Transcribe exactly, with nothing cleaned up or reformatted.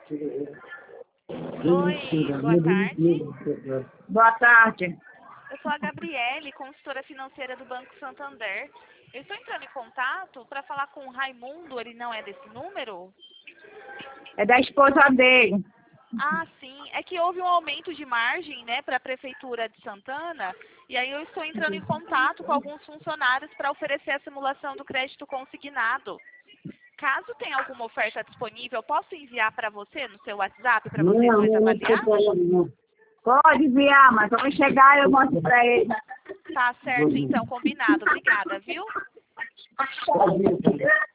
Oi, boa tarde. Boa tarde. Eu sou a Gabriele, consultora financeira do Banco Santander. Eu estou entrando em contato para falar com o Raimundo, ele não é desse número? É da esposa dele. Ah, sim. É que houve um aumento de margem, né, para a Prefeitura de Santana, e aí eu estou entrando em contato com alguns funcionários para oferecer a simulação do crédito consignado. Caso tenha alguma oferta disponível, posso enviar para você no seu WhatsApp para vocês Não, dois não, avaliar? não. Pode enviar, mas quando chegar eu mostro para ele. Tá certo, então, combinado. Obrigada, viu?